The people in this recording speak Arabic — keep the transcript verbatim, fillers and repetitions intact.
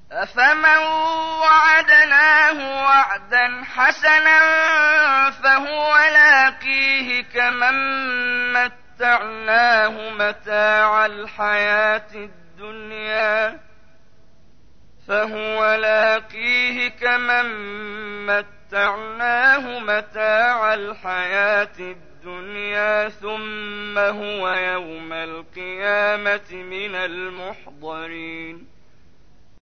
أفمن وعدناه وعدا حسنا فهو لاقيه كمن متعناه متاع الحياة الدنيا فهو لاقيه كمن متعناه متاع الحياة الدنيا ثم هو يوم القيامة من المحضرين